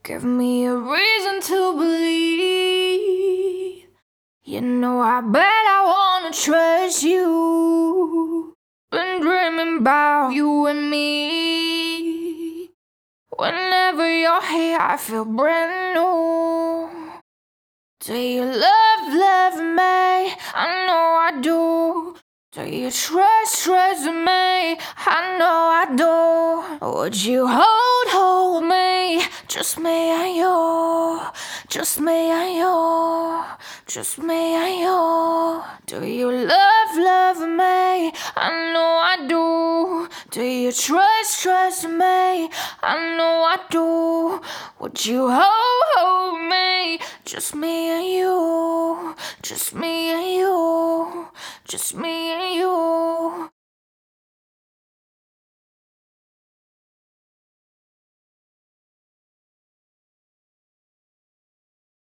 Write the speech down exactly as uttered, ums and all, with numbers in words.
Give me a reason to believe. You know I bet I wanna trust you. Been dreaming about you and me. Whenever you're here I feel brand new. Do you love, love me? I know I do. Do you trust, trust me? I know I do. Would you hold, hold me? Just me and you. Just me and you. Just me and you. Do you love, love me? I know I do. Do you trust, trust me? I know I do. Would you hold, hold me? Just me and you. Just me and you. Just me and you.